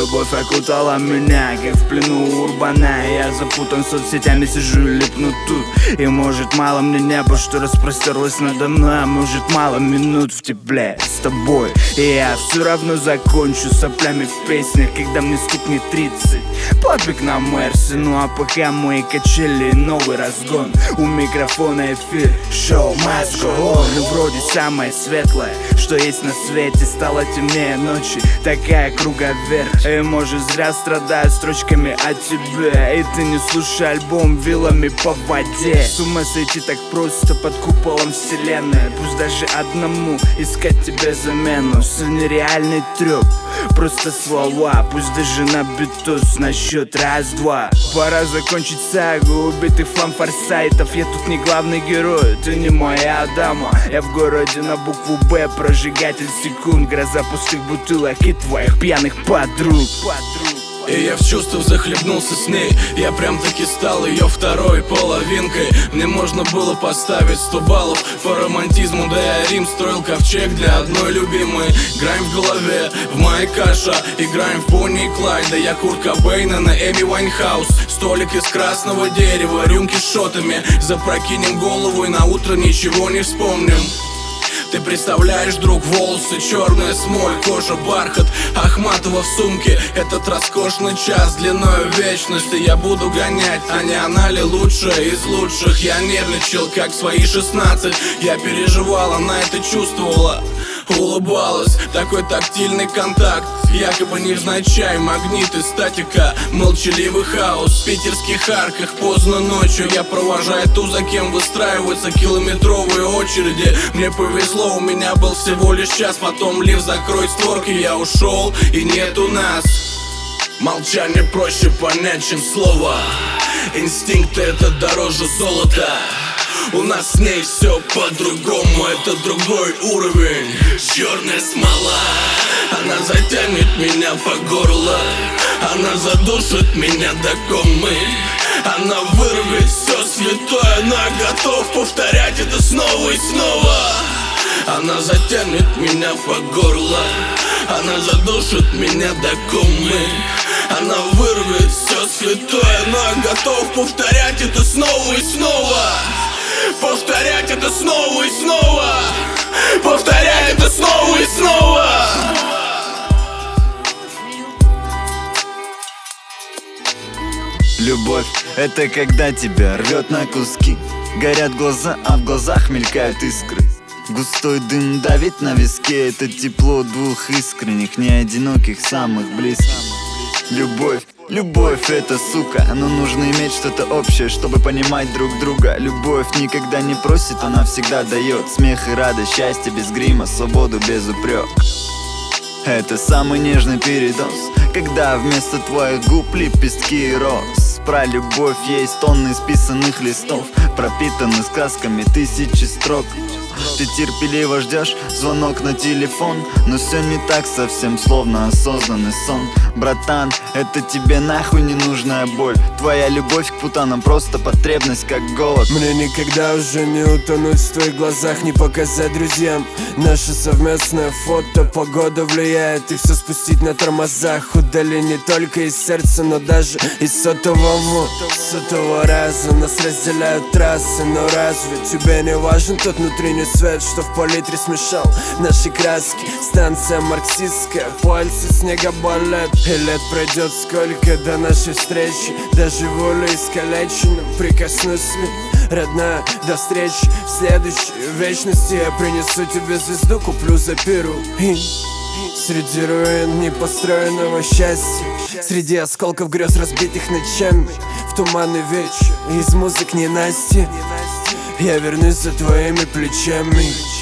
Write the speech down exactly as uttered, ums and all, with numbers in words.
Любовь окутала меня, как в плену у урбана. Я запутан соцсетями, сижу и липну тут. И может мало мне небо, что распростерлось надо мной, а может мало минут в тепле с тобой. И я все равно закончу соплями в песнях, когда мне стукнет тридцать. Подвиг на Мерсе, ну а пока мои качели новый разгон. У микрофона эфир, шоу must go on. И вроде самое светлое, что есть на свете, стало темнее ночи, такая круговерть. И может зря страдаю строчками о тебе, и ты не слушай альбом вилами по воде. С ума сойти так просто под куполом вселенной, пусть даже одному искать тебе замену. Все нереальный трёп, просто слова, пусть даже на битус на счет раз-два. Пора закончить сагу убитых фламфорсайтов. Я тут не главный герой, ты не моя дама. Я в городе на букву Б, прожигатель секунд, гроза пустых бутылок и твоих пьяных подруг. И я в чувствах захлебнулся с ней. Я прям таки стал ее второй половинкой. Мне можно было поставить сто баллов по романтизму, да я Рим строил ковчег для одной любимой. Граем в голове, в моей каша. Играем в Бонни и Клайда. Я Курт Кобейна на Эми Вайнхаус. Столик из красного дерева, рюмки с шотами. Запрокинем голову и на утро ничего не вспомним. Ты представляешь, друг, волосы, черная смоль, кожа, бархат, Ахматова в сумке. Этот роскошный час длиною в вечность. И я буду гонять, а не она ли лучшая из лучших. Я нервничал, как в свои шестнадцать. Я переживала, она это чувствовала, улыбалась. Такой тактильный контакт, якобы невзначай. Магнит и статика, молчаливый хаос. В питерских арках поздно ночью я провожаю ту, за кем выстраиваются километровые очереди. Мне повезло, у меня был всего лишь час. Потом лифт закроет створки, я ушел и нету нас. Молчание проще понять, чем слово. Инстинкты — это дороже золота. У нас с ней все по-другому, это другой уровень. Черная смола, она затянет меня по горло. Она задушит меня до комы. Она вырвет все святое, но я готов повторять это снова и снова. Она затянет меня по горло. Она задушит меня до комы. Она вырвет все святое, но я готов повторять это снова и снова. Повторять это снова и снова. Повторять это снова и снова. Любовь — это когда тебя рвет на куски. Горят глаза, а в глазах мелькают искры. Густой дым давит на виски. Это тепло двух искренних, не одиноких, самых близких. Любовь, любовь — это сука. Но нужно иметь что-то общее, чтобы понимать друг друга. Любовь никогда не просит, она всегда дает. Смех и радость, счастье без грима, свободу без упрек. Это самый нежный передоз, когда вместо твоих губ лепестки и роз. Про любовь есть тонны исписанных листов, пропитаны сказками тысячи строк. Ты терпеливо ждешь звонок на телефон, но все не так совсем, словно осознанный сон. Братан, это тебе нахуй не нужная боль. Твоя любовь к путанам просто потребность, как голод. Мне никогда уже не утонуть в твоих глазах, не показать друзьям наше совместное фото. Погода влияет, и все спустить на тормозах. Удали не только из сердца, но даже из сотового. С сотого раза нас разделяют трассы. Но разве тебе не важен тот внутренний свет, что в палитре смешал наши краски? Станция марксистская, пальцы снега болят. И лет пройдет сколько до нашей встречи. Даже волю искалеченным прикоснусь ли, родная, до встречи в следующей вечности. Я принесу тебе звезду, куплю за перу. И среди руин непостроенного счастья, среди осколков грез, разбитых ночами, в туманный вечер, из музык ненастья я вернусь за твоими плечами.